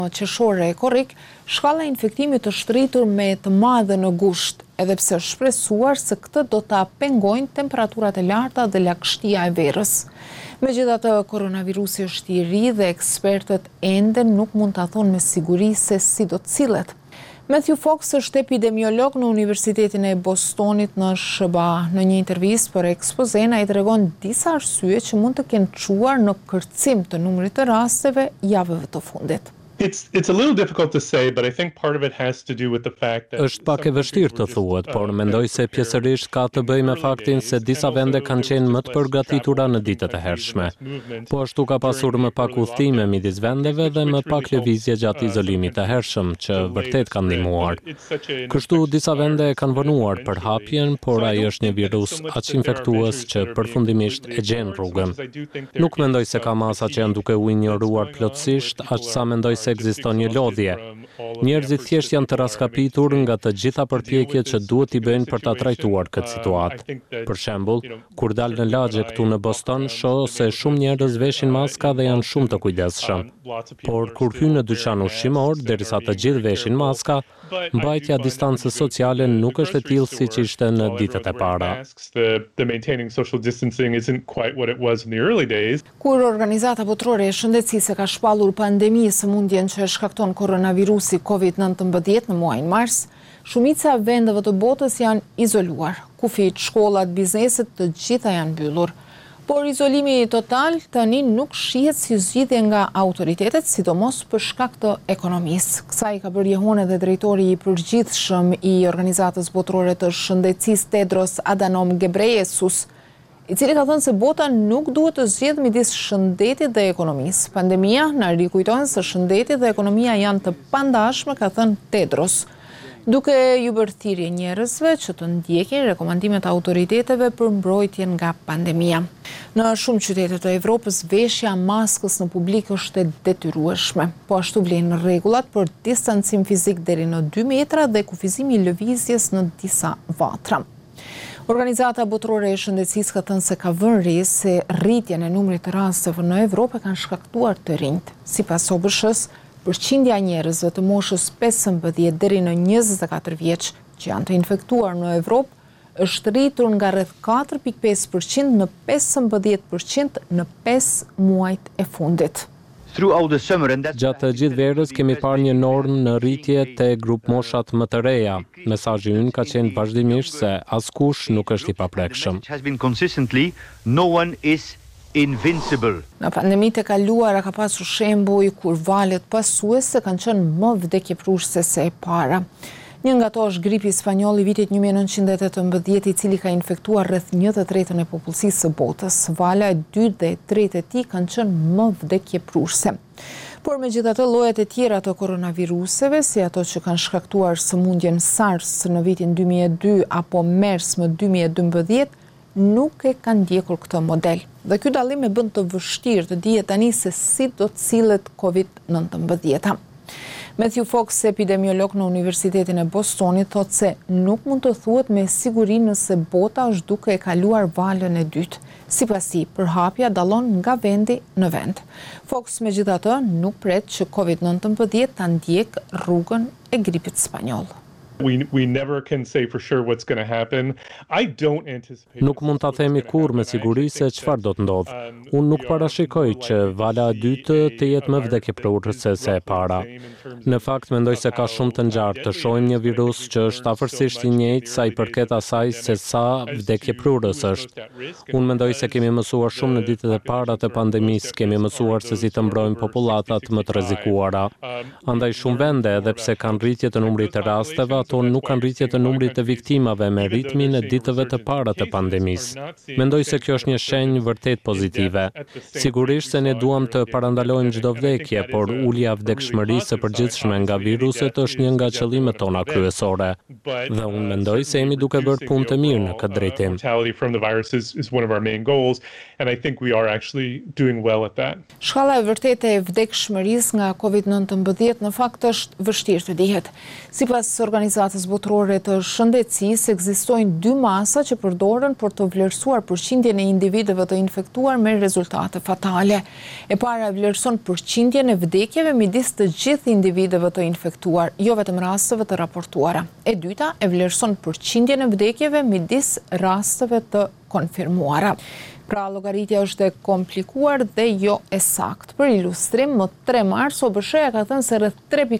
Qershore e korrik, shkalla e infektimit është rritur me të madhe në gusht, edhe pse është shpresuar se këtë do ta pengojnë temperaturat e larta dhe lagështia e verës. Megjithatë, koronavirusi është i ri dhe ekspertët ende nuk mund ta thonë me siguri se si do të cillet. Matthew Fox është epidemiolog në Universitetin e Bostonit në SBA. Në një intervistë për Expozen, ai tregon disa arsye që mund të kenë çuar në kërcim të numrit të rasteve javëve të fundit. It's a little difficult to say, but I think part of it has to do with the fact that Është pak e vështirë të thuhet, por mendoj se pjesërisht ka të bëjë me faktin se disa vende kanë qenë më të përgatitura në ditët e hershme. Po ashtu ka pasur më pak udhëtime midis vendeve dhe më pak lëvizje gjatë izolimit të hershëm, që vërtet ka ndihmuar. Kështu disa vende kanë vonuar për hapjen, por ai është një virus aq infektues që përfundimisht e gjen rrugën. Nuk mendoj se ka masa që janë duke u injoruar plotësisht, aq sa mendoj se ekziston një lodhje. Njerëzit thjesht janë të raskapitur nga të gjitha përpjekjet që duhet i bëjnë për ta trajtuar këtë situatë. Për shembull, kur dal në lagje këtu në Boston, shoh se shumë njerëz veshin maska dhe janë shumë të kujdesshëm. Por kur hyn në dyqan ushqimor, derisa të gjithë veshin maska, mbajtja distancës sociale nuk është e tillë siç ishte në ditët e para. Kur Organizata Botërore e Shëndetësisë ka shpallur pandemisë së mundjen që shkakton koronavirusi COVID-19 në muajin mars, shumica e vendeve të botës janë izoluar. Kufit, shkollat, bizneset, të gjitha janë mbyllur. Por izolimi total tani nuk shihet si zgjidhje nga autoritetet, sidomos për shkak të ekonomisë. Kësaj ka bërë jehon edhe drejtori i përgjithshëm i Organizatës Botërore të Shëndetësisë Tedros Adhanom Ghebreyesus, i cili ka thënë se bota nuk duhet të zgjedhë midis shëndetit dhe ekonomisë. Pandemia na rikujton se shëndeti dhe ekonomia janë të pandashme, ka thënë Tedros, duke ju bërë thirrje njerëzve që të ndjekin rekomandimet e autoriteteve për mbrojtjen nga pandemia. Në shumë qytete të Evropës, veshja e maskës në publik është e detyrueshme. Po ashtu vlen rregullat për distancim fizik deri në 2 metra dhe kufizimi i lëvizjes në disa vatra. Organizata Botërore e Shëndetësisë ka thënë se ka vënë re se rritjen e numrit të rasteve në Evropë kanë shkaktuar të rinjt. Sipas OBSH-s, përqindja e njerëzve të moshës 15 deri në 24 vjeç që janë të infektuar në Evropë është rritur nga rreth 4.5% në 15% në 5 muajt e fundit. Gjatë të gjithë verës kemi parë një normë në rritje te grup moshat më të reja. Mesazhi ynë ka qenë vazhdimisht se askush nuk është i paprekshëm. Në pandemitë e kaluara ka pasur shembuj kur valët pasuese kanë qenë më vdekjepruese se e para. Një nga to është gripi spanjoll i vitit 1918, i cili ka infektuar rreth 1/3 e popullsisë së botës. Vala e 2 dhe 3 e tij kanë qenë më vdekjepruese. Por megjithatë, llojet e tjera të koronaviruseve, si ato që kanë shkaktuar sëmundjen SARS në vitin 2002 apo MERS në 2012, nuk e kanë ndjekur këtë model. Dhe ky dallim e bën të vështirë të dihet tani se si do të sillet COVID-19. Matthew Fox, epidemiolog në Universitetin e Bostonit, thotë se nuk mund të thuhet me siguri nëse bota është duke e kaluar valën e dytë. Sipas tij, përhapja dallon nga vendi në vend. Fox megjithatë nuk pret që COVID-19 ta ndjek rrugën e gripit spanjoll. We never can say for sure what's going to happen. I don't anticipate. Nuk mund ta themi kurrë me siguri se çfarë do të ndodhë. Unë nuk parashikoj që vala e dytë të jetë më vdekjepruese se e para. Në fakt mendoj se ka shumë të ngjarë të shohim një virus që është afërsisht i njëjtë sa i përket asaj se sa vdekjeprues është. Unë mendoj se kemi mësuar shumë në ditët e para të pandemisë, kemi mësuar se si të mbrojmë popullatat më të rrezikuara. Andaj shumë vende, edhe pse kanë rritje të numrit të rasteve, ato nuk kanë rritje të numrit të viktimave me ritmin e ditëve të para të pandemisë. Mendoj se kjo është një shenjë vërtet pozitive. Sigurisht se ne duam të parandalojmë çdo vdekje, por ulja e vdekshmërisë së përgjithshme nga viruset është një nga qëllimet tona kryesore. Dhe unë mendoj se jemi duke bërë punë të mirë në këtë drejtim. Shkalla e vërtetë e vdekshmërisë nga COVID-19 në fakt është vështirë të dihet. Sipas Organizatës Organizatës Botërore të Shëndetësisë ekzistojnë dy masa që përdoren për të vlerësuar përqindjen e individëve të infektuar me rezultate fatale. E para e vlerëson përqindjen e vdekjeve midis të gjithë individëve të infektuar, jo vetëm rasteve të raportuara. E dyta e vlerëson përqindjen e vdekjeve midis rasteve të konfirmuara. Pra, llogaritja është e komplikuar dhe jo e saktë. Për ilustrim, më 3 mars, OBSH-ja ka thënë se rreth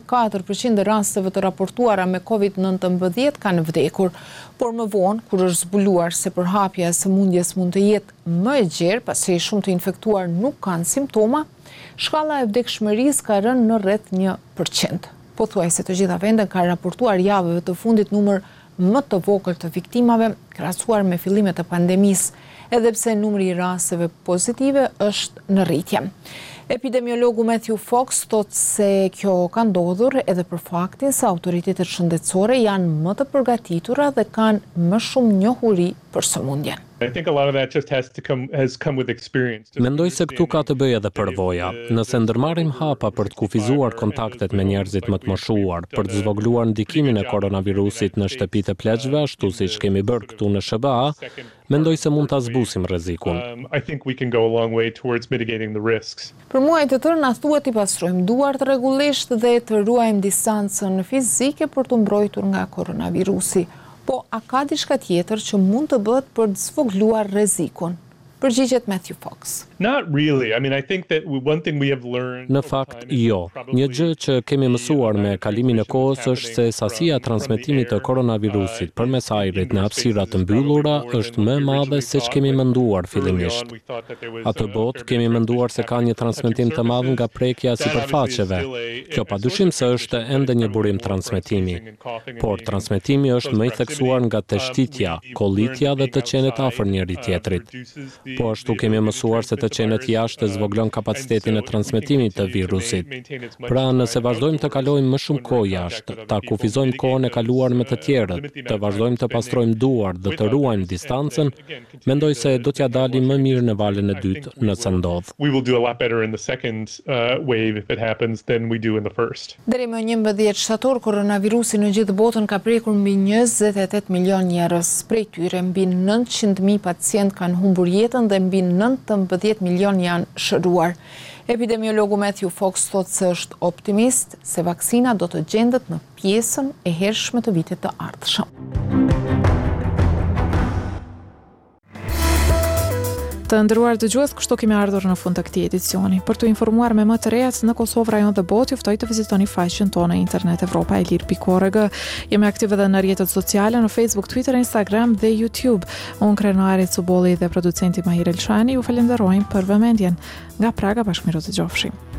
3.4% e rasteve të raportuara me COVID-19 kanë vdekur, por më vonë, kur është zbuluar se përhapja e sëmundjes mund të jetë më e gjerë, pasi shumë të infektuar nuk kanë simptoma, shkalla e vdekshmërisë ka rënë në rreth 1%. Pothuajse të gjitha vendet kanë raportuar javëve të fundit numër më të vogël të viktimave, krahasuar me fillimet e pandemisë, edhe pse numri i rasteve pozitive është në rritje. Epidemiologu Matthew Fox thotë se kjo ka ndodhur edhe për faktin se autoritetet shëndetësore janë më të përgatitura dhe kanë më shumë njohuri për sëmundjen. I think a lot of that just has come with experience. Mendoj se këtu ka të bëjë edhe përvoja. Nëse ndërmarrim hapa për të kufizuar kontaktet me njerëzit më të moshuar, për të zvogluar ndikimin e koronavirusit në shtëpitë e pleqshve, ashtu siç kemi bërë këtu në SBA, mendoj se mund ta zbusim rrezikun. I think we can go a long way towards mitigating the risks. Për muaj të tërë na thuhet i pastrojmë duart rregullisht dhe të ruajmë distancën fizike për të mbrojtur nga koronavirusi. Po, a ka diçka tjetër që mund të bëhet për të zvogluar rrezikun? Përgjigjet Matthew Fox. Not really. I mean, I think that one thing we have learned. Në fakt, jo. Një gjë që kemi mësuar me kalimin e kohës është se sasia e transmetimit të koronavirusit përmes ajrit në hapësira të mbyllura është më e madhe se ç'kemi menduar fillimisht. Atë botë kemi menduar se ka një transmetim të madh nga prekja e sipërfaqeve. Kjo padyshim se është ende një burim transmetimi. Por transmetimi është më i theksuar nga teshtitja, kollitja dhe të qenet afër njëri tjetrit. Po ashtu kemi mësuar se të qenet jashtë zvoglon kapacitetin e transmetimit të virusit. Pra, nëse vazhdojmë të kalojmë më shumë kohë jashtë, ta kufizojmë kohën e kaluar me të tjerët, të vazhdojmë të pastrojmë duart dhe të ruajmë distancën, mendoj se do t'ja dalim më mirë në valën e dytë nëse ndodh. We will do a lot better in the second wave if it happens than we do in the first. Deri më 11 shtator, koronavirusi në gjithë botën ka prekur mbi 28 milion njerëz. Prej tyre mbi 900.000 pacient kanë humbur jetën dhe mbi 19 milion janë shëruar. Epidemiologu Matthew Fox thotë se është optimist se vaksina do të gjendet në pjesën e hershme të vitit të ardhshëm. Të nderuar dëgjues, kështu kemi ardhur në fund të këtij edicioni. Për t'u informuar me më të rejat në Kosovë, rajon dhe botë, juftoj të vizitoni faqen tonë internet evropaelir.org. Jemi aktive edhe në rrjetet sociale, në Facebook, Twitter, Instagram dhe YouTube. Unë Krenari Cubolli dhe producenti Mahir Elshani ju falenderojmë për vëmendjen. Nga Praga, bashkëmirë të gjofshim.